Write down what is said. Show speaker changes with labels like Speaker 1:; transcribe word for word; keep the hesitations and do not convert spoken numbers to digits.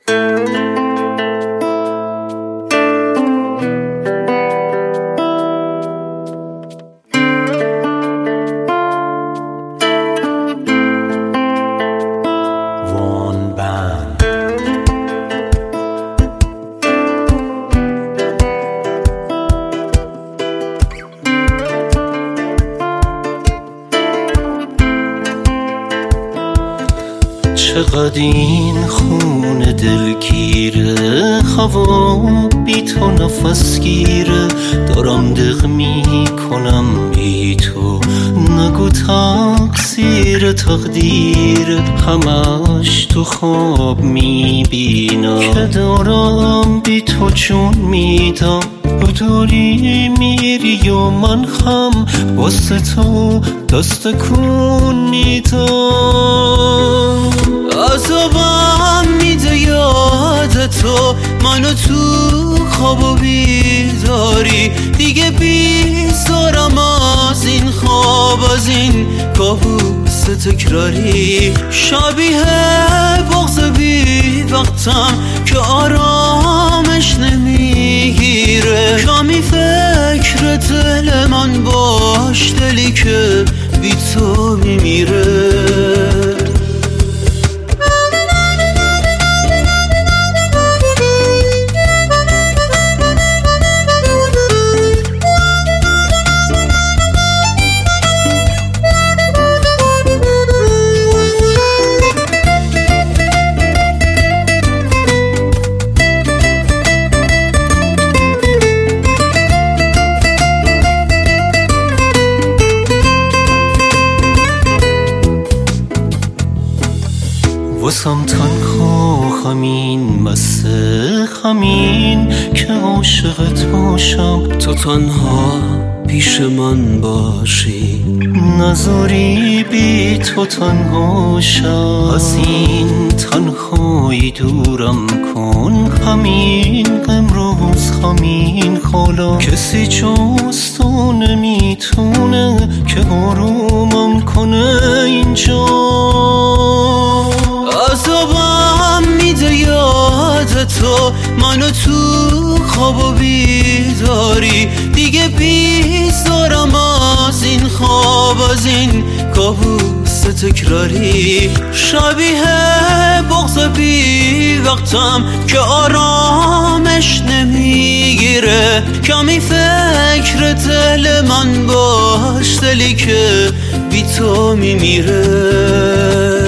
Speaker 1: چقدر این خونه دلگیره، هوا بی تو نفس گیره، دارم دق می کنم بی تو، نگو تقصیر تقدیر، همش تو خواب می بینم که دارم بی تو جون میدم. تو داری میری و من خم واسه تو دست کن میدم. عذابم میده یاد تو، منو تو خواب و بیداری، دیگه بیزارم از این خواب، از این کابوس تکراری. شبیه بغض بی وقتم که آرامش نمیگیره، کمی فکر دل من باش، دلی که بی تو میمیره. واسم تنها همین مسته همین که عاشقت باشم، تو تنها پیش من باشی، نذاری بی تو تنها شم. از این تنهایی دورم کن، همین امروز همین حالا، کسی جز تو نمیتونه که آرومم کنه اینجا. عذابم میده یاد تو، منو تو خواب و بیداری، دیگه بیزارم از این خواب، از این کابوس تکراری. شبیه بغض بی وقتم که آرامش نمیگیره، کمی فکر دل من باش، دلی که بی تو میمیره.